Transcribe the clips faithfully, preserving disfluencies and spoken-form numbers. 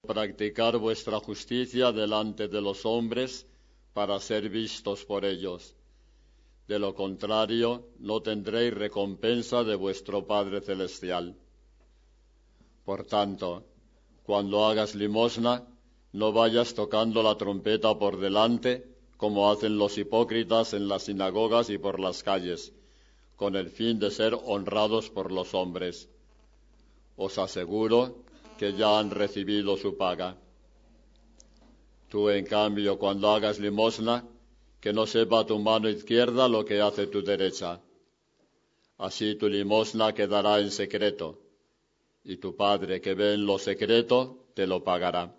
practicar vuestra justicia delante de los hombres para ser vistos por ellos. De lo contrario, no tendréis recompensa de vuestro Padre Celestial. Por tanto, cuando hagas limosna, no vayas tocando la trompeta por delante, como hacen los hipócritas en las sinagogas y por las calles, con el fin de ser honrados por los hombres. Os aseguro que ya han recibido su paga. Tú, en cambio, cuando hagas limosna, que no sepa tu mano izquierda lo que hace tu derecha. Así tu limosna quedará en secreto, y tu Padre que ve en lo secreto te lo pagará.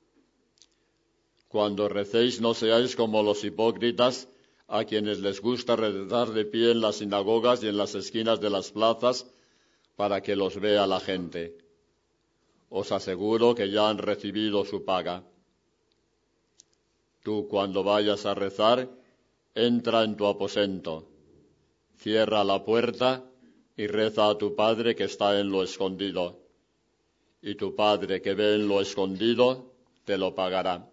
Cuando recéis, no seáis como los hipócritas, a quienes les gusta rezar de pie en las sinagogas y en las esquinas de las plazas, para que los vea la gente. Os aseguro que ya han recibido su paga. Tú, cuando vayas a rezar, entra en tu aposento, cierra la puerta y reza a tu Padre que está en lo escondido. Y tu Padre que ve en lo escondido te lo pagará.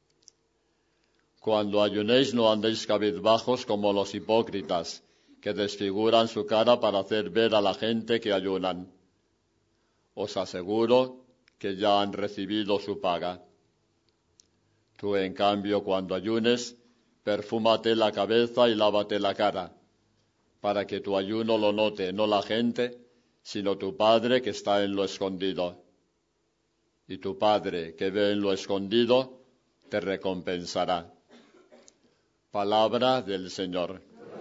Cuando ayunéis, no andéis cabizbajos como los hipócritas, que desfiguran su cara para hacer ver a la gente que ayunan. Os aseguro que ya han recibido su paga. Tú, en cambio, cuando ayunes, perfúmate la cabeza y lávate la cara, para que tu ayuno lo note no la gente, sino tu Padre que está en lo escondido. Y tu Padre que ve en lo escondido te recompensará. Palabra del Señor.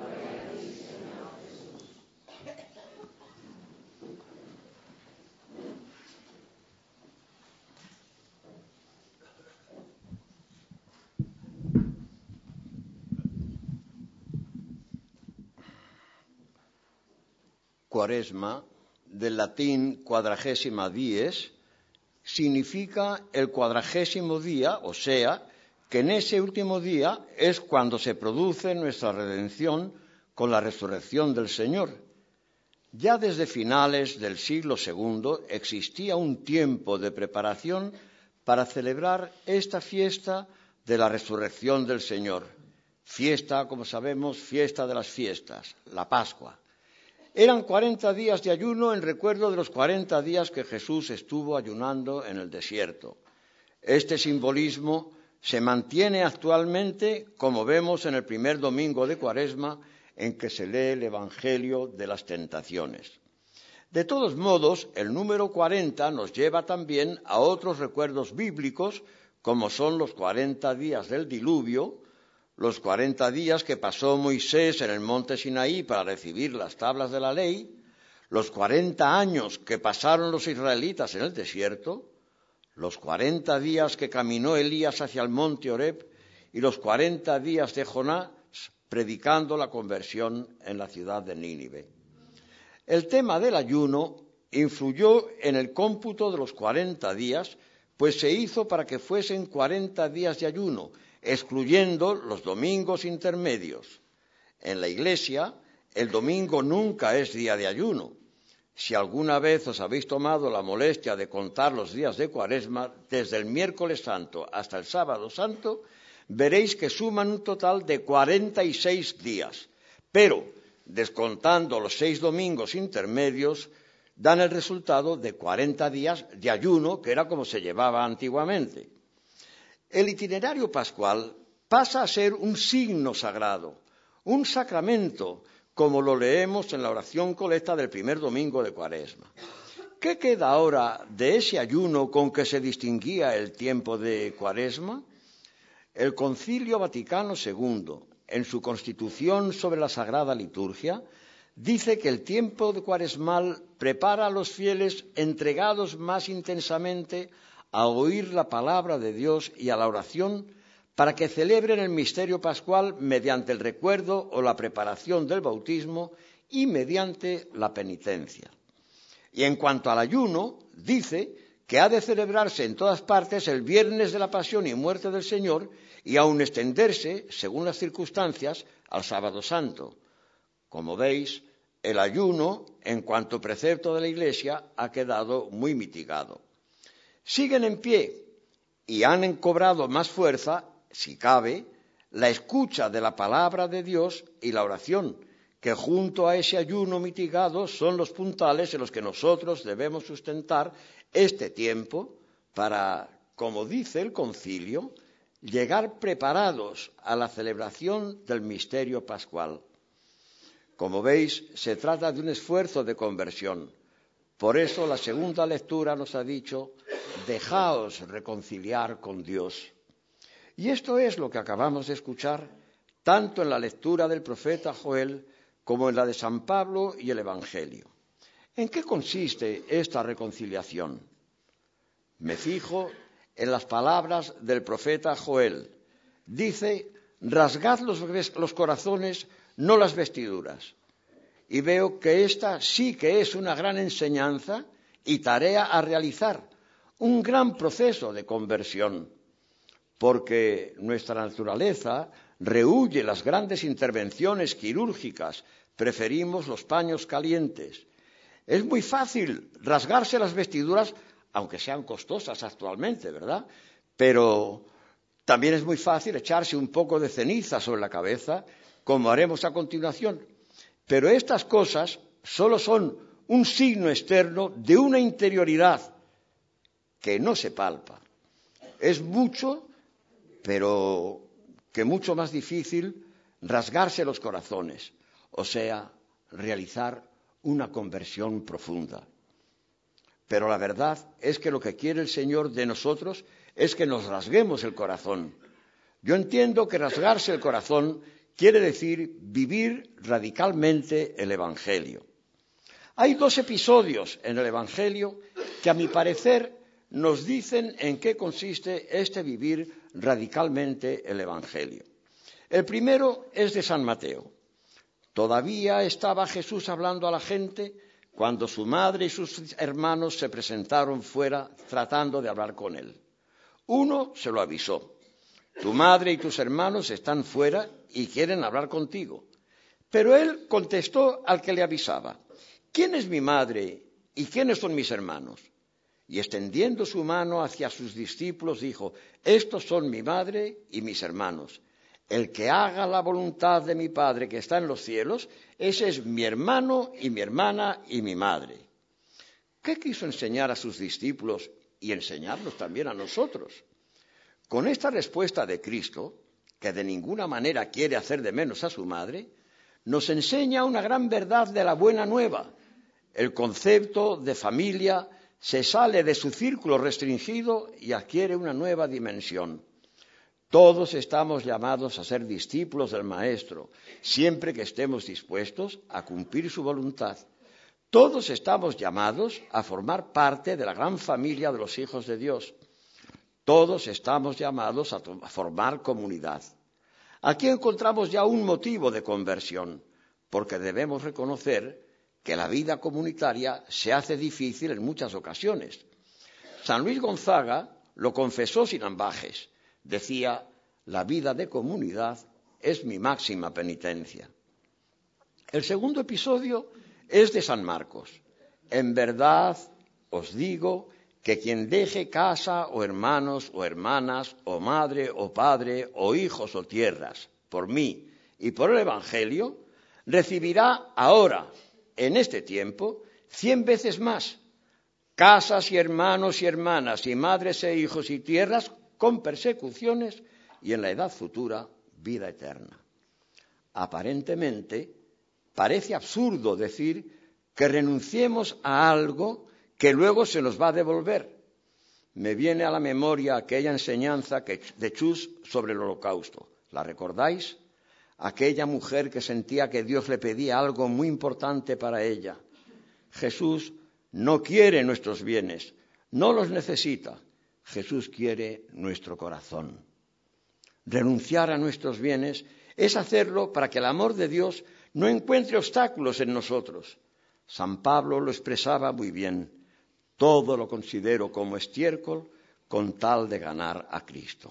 Cuaresma, del latín quadragesima dies, significa el cuadragésimo día, o sea, que en ese último día es cuando se produce nuestra redención con la resurrección del Señor. Ya desde finales del siglo segundo existía un tiempo de preparación para celebrar esta fiesta de la resurrección del Señor. Fiesta, como sabemos, fiesta de las fiestas, la Pascua. Eran cuarenta días de ayuno en recuerdo de los cuarenta días que Jesús estuvo ayunando en el desierto. Este simbolismo se mantiene actualmente, como vemos en el primer domingo de Cuaresma, en que se lee el Evangelio de las Tentaciones. De todos modos, el número cuarenta nos lleva también a otros recuerdos bíblicos, como son los cuarenta días del diluvio, los cuarenta días que pasó Moisés en el monte Sinaí para recibir las tablas de la ley, los cuarenta años que pasaron los israelitas en el desierto, los cuarenta días que caminó Elías hacia el monte Horeb y los cuarenta días de Jonás predicando la conversión en la ciudad de Nínive. El tema del ayuno influyó en el cómputo de los cuarenta días, pues se hizo para que fuesen cuarenta días de ayuno, excluyendo los domingos intermedios. En la Iglesia, el domingo nunca es día de ayuno. Si alguna vez os habéis tomado la molestia de contar los días de Cuaresma, desde el miércoles santo hasta el sábado santo, veréis que suman un total de cuarenta y seis días, pero, descontando los seis domingos intermedios, dan el resultado de cuarenta días de ayuno, que era como se llevaba antiguamente. El itinerario pascual pasa a ser un signo sagrado, un sacramento, como lo leemos en la oración colecta del primer domingo de Cuaresma. ¿Qué queda ahora de ese ayuno con que se distinguía el tiempo de Cuaresma? El Concilio Vaticano segundo, en su Constitución sobre la Sagrada Liturgia, dice que el tiempo de cuaresmal prepara a los fieles entregados más intensamente a oír la palabra de Dios y a la oración para que celebren el misterio pascual mediante el recuerdo o la preparación del bautismo y mediante la penitencia. Y en cuanto al ayuno, dice que ha de celebrarse en todas partes el viernes de la pasión y muerte del Señor y aun extenderse, según las circunstancias, al sábado santo. Como veis, el ayuno, en cuanto precepto de la Iglesia, ha quedado muy mitigado. Siguen en pie y han cobrado más fuerza, si cabe, la escucha de la palabra de Dios y la oración, que junto a ese ayuno mitigado son los puntales en los que nosotros debemos sustentar este tiempo para, como dice el concilio, llegar preparados a la celebración del misterio pascual. Como veis, se trata de un esfuerzo de conversión. Por eso la segunda lectura nos ha dicho, dejaos reconciliar con Dios. Y esto es lo que acabamos de escuchar, tanto en la lectura del profeta Joel como en la de San Pablo y el Evangelio. ¿En qué consiste esta reconciliación? Me fijo en las palabras del profeta Joel. Dice, rasgad los, los corazones, no las vestiduras. Y veo que esta sí que es una gran enseñanza y tarea a realizar, un gran proceso de conversión, porque nuestra naturaleza rehúye las grandes intervenciones quirúrgicas, preferimos los paños calientes. Es muy fácil rasgarse las vestiduras, aunque sean costosas actualmente, ¿verdad? Pero también es muy fácil echarse un poco de ceniza sobre la cabeza, como haremos a continuación. Pero estas cosas solo son un signo externo de una interioridad que no se palpa. Es mucho, pero que mucho más difícil rasgarse los corazones, o sea, realizar una conversión profunda. Pero la verdad es que lo que quiere el Señor de nosotros es que nos rasguemos el corazón. Yo entiendo que rasgarse el corazón quiere decir vivir radicalmente el Evangelio. Hay dos episodios en el Evangelio que, a mi parecer, nos dicen en qué consiste este vivir radicalmente el Evangelio. El primero es de San Mateo. Todavía estaba Jesús hablando a la gente cuando su madre y sus hermanos se presentaron fuera tratando de hablar con él. Uno se lo avisó. Tu madre y tus hermanos están fuera y quieren hablar contigo. Pero él contestó al que le avisaba, ¿quién es mi madre y quiénes son mis hermanos? Y extendiendo su mano hacia sus discípulos dijo, estos son mi madre y mis hermanos. El que haga la voluntad de mi Padre que está en los cielos, ese es mi hermano y mi hermana y mi madre. ¿Qué quiso enseñar a sus discípulos y enseñarnos también a nosotros? Con esta respuesta de Cristo, que de ninguna manera quiere hacer de menos a su madre, nos enseña una gran verdad de la buena nueva. El concepto de familia se sale de su círculo restringido y adquiere una nueva dimensión. Todos estamos llamados a ser discípulos del Maestro, siempre que estemos dispuestos a cumplir su voluntad. Todos estamos llamados a formar parte de la gran familia de los hijos de Dios. Todos estamos llamados a formar comunidad. Aquí encontramos ya un motivo de conversión, porque debemos reconocer que la vida comunitaria se hace difícil en muchas ocasiones. San Luis Gonzaga lo confesó sin ambajes. Decía, la vida de comunidad es mi máxima penitencia. El segundo episodio es de San Marcos. En verdad os digo que quien deje casa o hermanos o hermanas o madre o padre o hijos o tierras por mí y por el Evangelio, recibirá ahora, en este tiempo, cien veces más, casas y hermanos y hermanas y madres e hijos y tierras con persecuciones y en la edad futura vida eterna. Aparentemente, parece absurdo decir que renunciemos a algo que luego se nos va a devolver. Me viene a la memoria aquella enseñanza que, de Chus sobre el holocausto. ¿La recordáis? Aquella mujer que sentía que Dios le pedía algo muy importante para ella. Jesús no quiere nuestros bienes, no los necesita. Jesús quiere nuestro corazón. Renunciar a nuestros bienes es hacerlo para que el amor de Dios no encuentre obstáculos en nosotros. San Pablo lo expresaba muy bien. Todo lo considero como estiércol con tal de ganar a Cristo.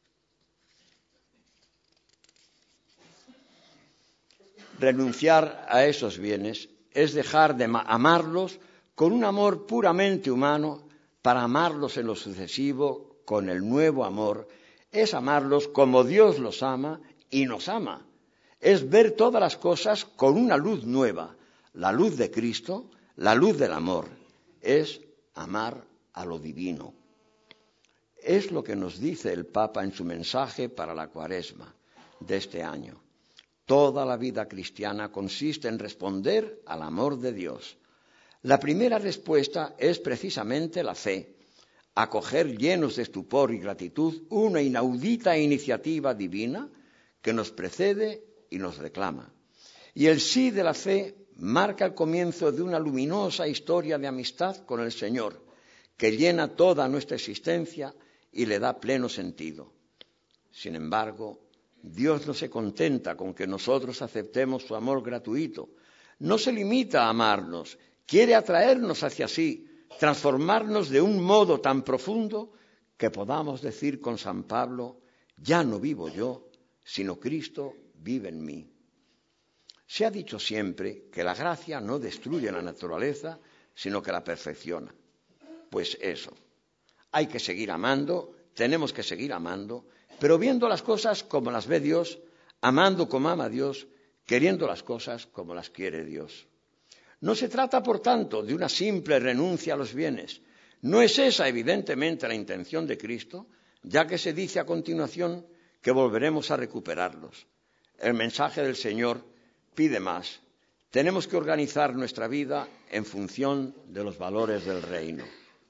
Renunciar a esos bienes es dejar de amarlos con un amor puramente humano para amarlos en lo sucesivo con el nuevo amor es amarlos como Dios los ama y nos ama. Es ver todas las cosas con una luz nueva, la luz de Cristo, la luz del amor. Es amar a lo divino. Es lo que nos dice el Papa en su mensaje para la Cuaresma de este año. Toda la vida cristiana consiste en responder al amor de Dios. La primera respuesta es precisamente la fe, acoger llenos de estupor y gratitud una inaudita iniciativa divina que nos precede y nos reclama. Y el sí de la fe marca el comienzo de una luminosa historia de amistad con el Señor, que llena toda nuestra existencia y le da pleno sentido. Sin embargo, Dios no se contenta con que nosotros aceptemos su amor gratuito. No se limita a amarnos, quiere atraernos hacia sí, transformarnos de un modo tan profundo que podamos decir con San Pablo, ya no vivo yo, sino Cristo vive en mí. Se ha dicho siempre que la gracia no destruye la naturaleza, sino que la perfecciona. Pues eso, hay que seguir amando, tenemos que seguir amando, pero viendo las cosas como las ve Dios, amando como ama Dios, queriendo las cosas como las quiere Dios. No se trata, por tanto, de una simple renuncia a los bienes. No es esa, evidentemente, la intención de Cristo, ya que se dice a continuación que volveremos a recuperarlos. El mensaje del Señor pide más. Tenemos que organizar nuestra vida en función de los valores del reino.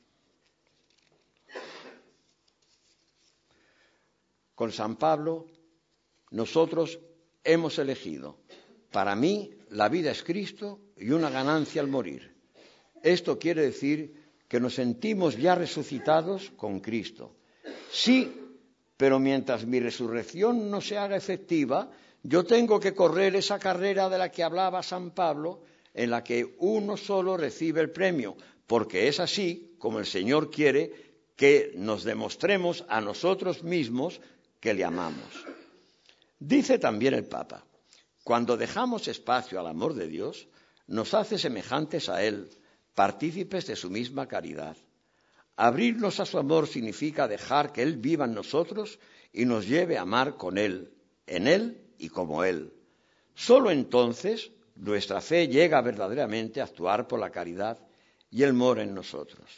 Con San Pablo, nosotros hemos elegido, para mí, la vida es Cristo y una ganancia al morir. Esto quiere decir que nos sentimos ya resucitados con Cristo. Sí, pero mientras mi resurrección no se haga efectiva, yo tengo que correr esa carrera de la que hablaba San Pablo, en la que uno solo recibe el premio, porque es así como el Señor quiere que nos demostremos a nosotros mismos que le amamos. Dice también el Papa, cuando dejamos espacio al amor de Dios, nos hace semejantes a Él, partícipes de su misma caridad. Abrirnos a su amor significa dejar que Él viva en nosotros y nos lleve a amar con Él, en Él y como Él. Solo entonces nuestra fe llega verdaderamente a actuar por la caridad y Él mora en nosotros.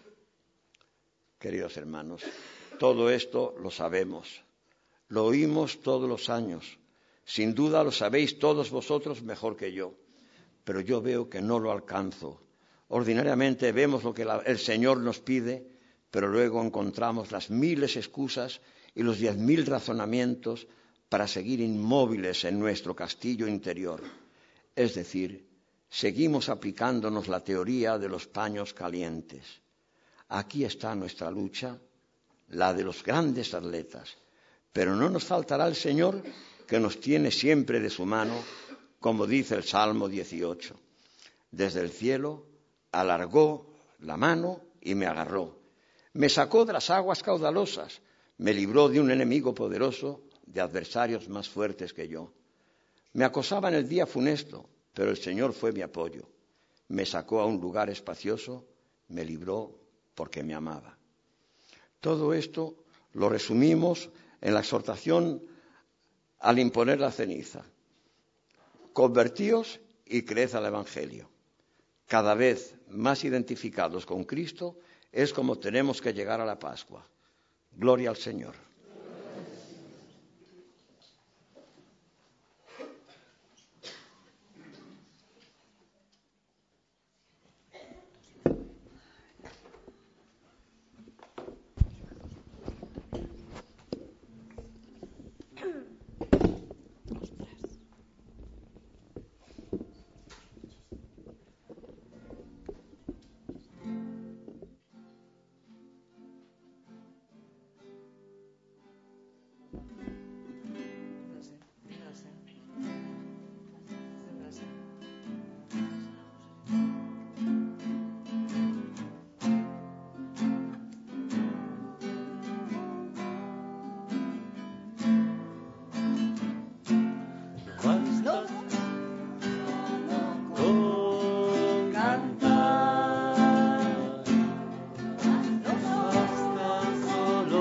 Queridos hermanos, todo esto lo sabemos, lo oímos todos los años, sin duda lo sabéis todos vosotros mejor que yo, pero yo veo que no lo alcanzo. Ordinariamente vemos lo que la, el Señor nos pide, pero luego encontramos las miles excusas y los diez mil razonamientos para seguir inmóviles en nuestro castillo interior. Es decir, seguimos aplicándonos la teoría de los paños calientes. Aquí está nuestra lucha, la de los grandes atletas, pero no nos faltará el Señor que nos tiene siempre de su mano, como dice el Salmo dieciocho. Desde el cielo alargó la mano y me agarró. Me sacó de las aguas caudalosas, me libró de un enemigo poderoso, de adversarios más fuertes que yo. Me acosaba en el día funesto, pero el Señor fue mi apoyo. Me sacó a un lugar espacioso, me libró porque me amaba. Todo esto lo resumimos en la exhortación al imponer la ceniza. Convertíos y creed al Evangelio. Cada vez más identificados con Cristo es como tenemos que llegar a la Pascua. Gloria al Señor. Solo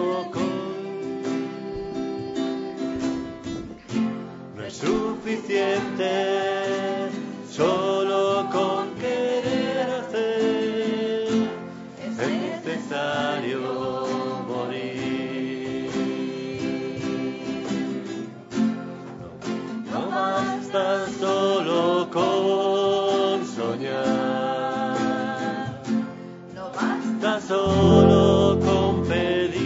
suficiente, solo con querer hacer es necesario morir. No basta solo con soñar, no basta solo con pedir.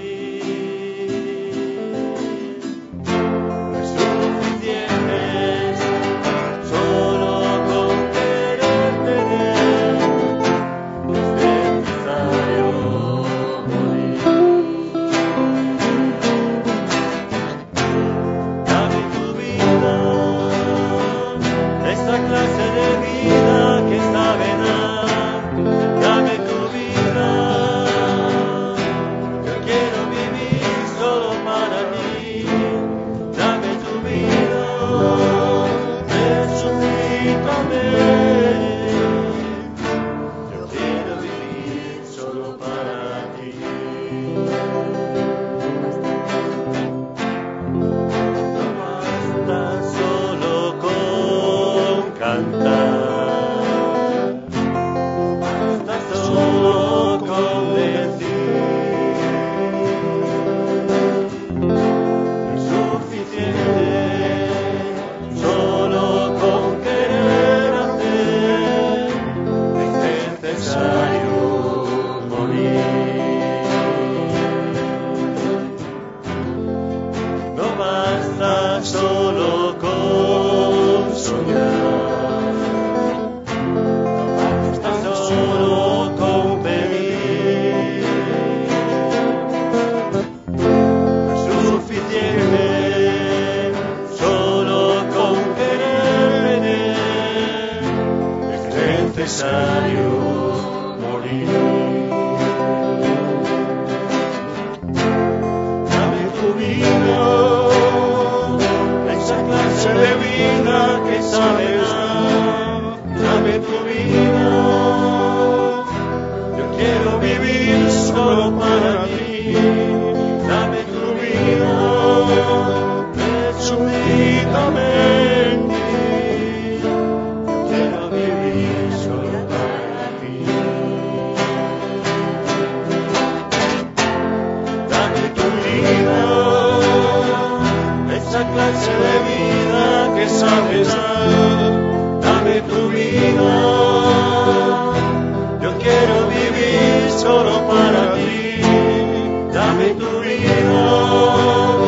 Solo con soñar, basta solo con pedir, es suficiente, solo con querer, es necesario morir. Dame tu vida, clase de vida que sabe dar, dame tu vida, yo quiero vivir solo para ti, dame tu vida, resucítame, yo quiero vivir solo para ti, dame tu vida, esa clase de vida que sabes dar, dame tu vida, yo quiero vivir solo para ti, dame tu vida.